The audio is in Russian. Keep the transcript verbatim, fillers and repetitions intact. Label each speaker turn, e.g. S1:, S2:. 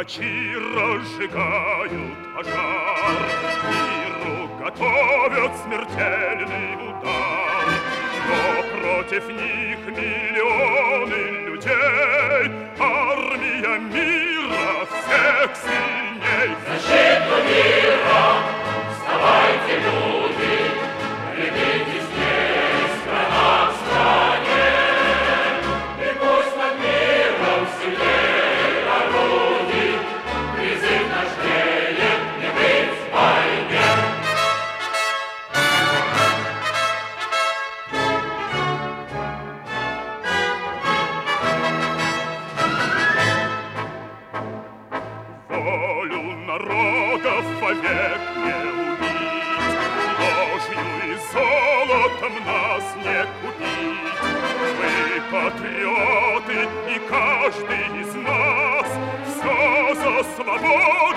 S1: Палачи разжигают пожар, миру готовят смертельный удар. Но против них миллионы людей, армия мира всех сильней.
S2: Защиту мира, вставайте, люди, ревите здесь, страна в стране, и пусть над миром сильней орудий призыв наш греет не быть в войне.
S1: Волю народов вовек не убить, ложью и золотом нас не купить. Мы патриоты, и каждый из нас все за свободу